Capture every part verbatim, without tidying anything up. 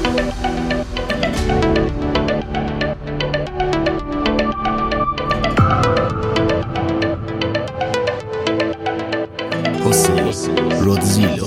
رودزیلو.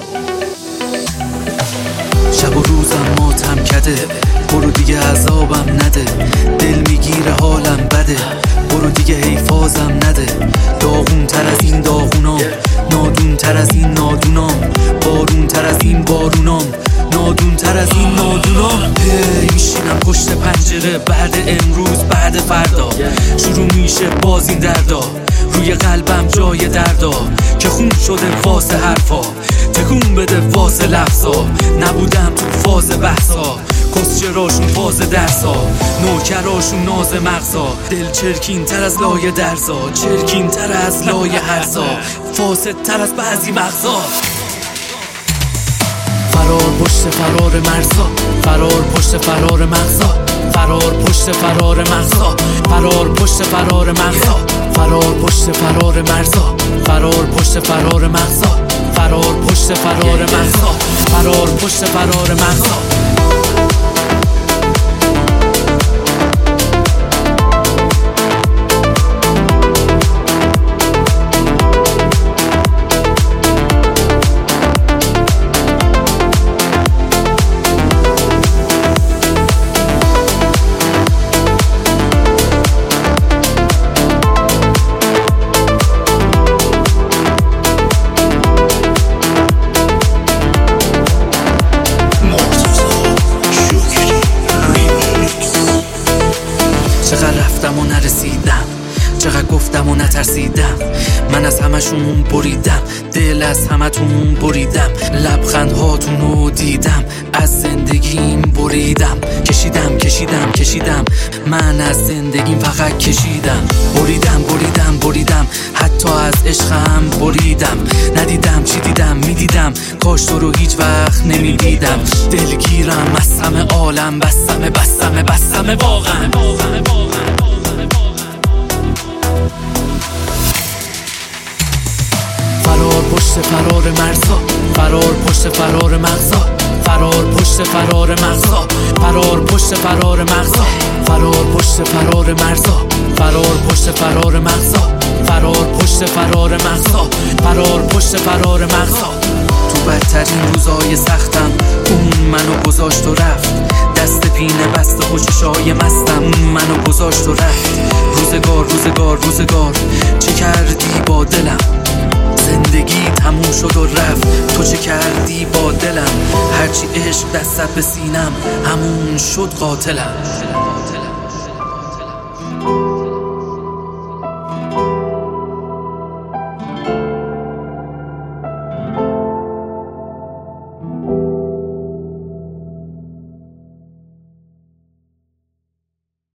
شب و روزم ماتم کده، برو دیگه عذابم نده، دل میگیره حالم بده، برو دیگه حیفازم نده. داغون تر از این داغونام، نادون تر از این نادونام، بارون تر از این بارونام، نادون تر از این نادونام. میشینم پشت پنجره، بعد امروز بعد فردا شروع میشه باز این دردا، روی قلبم جای دردا که خون شده واسه حرفا، تکون بده واسه لفظا. نبودم تو فاز بحثا، کسچراشون فاز درسا، نوکراشون ناز مغزا. دل چرکین تر از لایه درزا، چرکین تر از لایه هرزا، فاسد تر از بعضی مغزا. فرار پشت فرار مرزا، فرار پشت فرار مغزا، فرار پشت فرار مغزا، فرار پشت فرار مغزا، فرار پشت فرار مرزا، فرار پشت فرار مغزا، فرار پشت فرار مغزا، فرار پشت فرار مغزا. چقدر رفتم و نرسیدم، چقدر گفتم و نترسیدم، من از همشون بریدم، دل از همتون بریدم، لبخندهاتون رو دیدم، از زندگیم بریدم، کشیدم کشیدم کشیدم، من از زندگیم فقط کشیدم، بریدم بریدم بریدم، حتی از عشقم بریدم، ندیدم چی دیدم میدیدم، کاش تو رو هیچ وقت نمیدیدم، دلگیرم از همه عالم، بستمه بستمه بستمه واقعا. فرار پشت فرار مرزا، فرار پشت فرار مغزا، فرار پشت فرار مغزا، فرار پشت فرار مغزا، فرار پشت فرار مرزا، فرار پشت فرار مغزا، فرار پشت فرار مغزا، فرار پشت فرار مغزا. تو بدترین روزای سختم اون منو گذاشت و رفت، دست پینه بست و چشای مستم اون منو گذاشت و رفت. روزگار روزگار روزگار چه کردی با دلم، زندگی تموم شد و رفت، تو چه کردی با دلم، هرچی عشق دستت به سینم همون شد قاتلم.